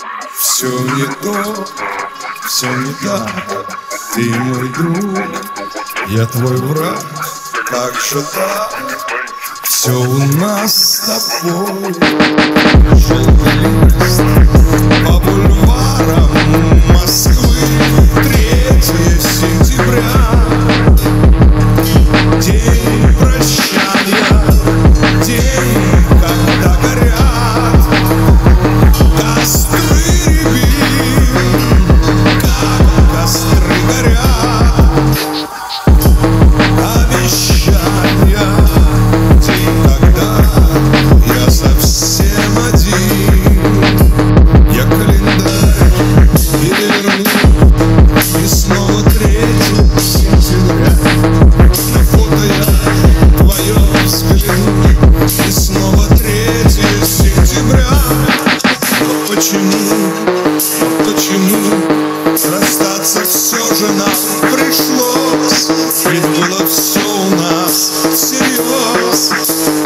Все не то, все не так. Ты мой друг, я твой враг. Как же так? Все у нас с тобой. Желтый лист по бульварам Москвы. 3 сентября, день прощания, день, когда горят костры рябин, как костры горят обещания, день, когда я совсем один. Я календарь переверну, и снова 3 сентября. На фото я твое взгляну, и снова 3 сентября. Но почему расстаться все же нам пришлось? Ведь было все у нас всерьез.